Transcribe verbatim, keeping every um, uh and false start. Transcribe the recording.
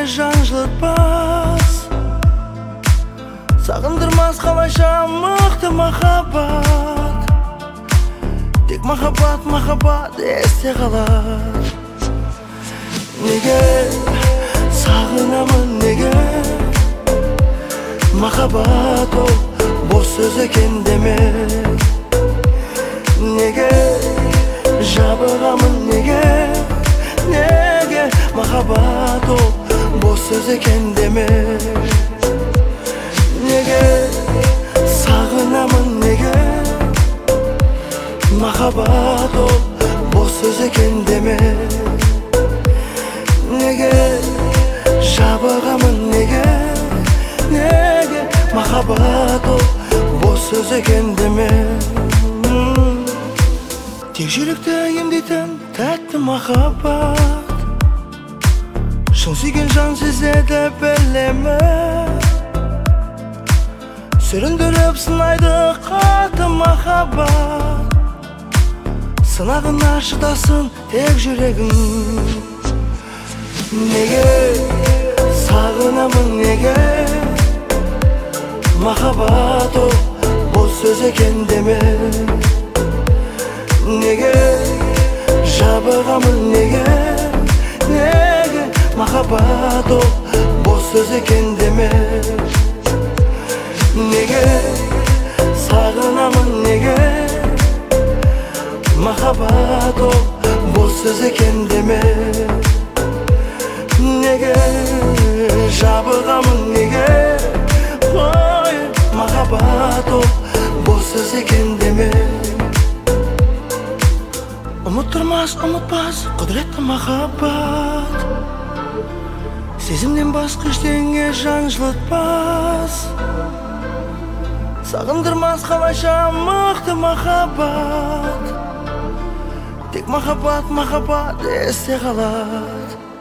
жан жылытпас, сағындырмас қалайша мықты махаббат. Тек махаббат, махаббат есте қалар. Неге сағынамын, неге махаббат ол бос сөз екен деме. Неге жабығамын, неге неге махаббат ол бос сөз екен деме. Неге сағынамын, неге махаббат ол бос сөз екен деме. Неге жабығамын, неге неге махаббат ол бос сөз екен деме. Тек жүректі емдейтін тәтті махаббат, шын сүйген жан сезеді білемі. Сүріндіріп сынайды қатты махаббат, сынағына шыдасын тек жүрегің. Неге сағынамын, неге махаббат ол бос сөз екен деме. Неге жабығамын, неге неге махаббат ол бос сөз екен деме. Неге сағынамын, неге махаббат ол бос сөз екен деме. Неге жабығамын, неге ой махаббат ол бос сөз екен деме. Ұмыттырмас, ұмытпас құдіретті махаббат, сезімнен басқа ештеңе жан жылытпас, сағындырмас қалайша мықты махаббат. Тек махаббат, махаббат есте қалады.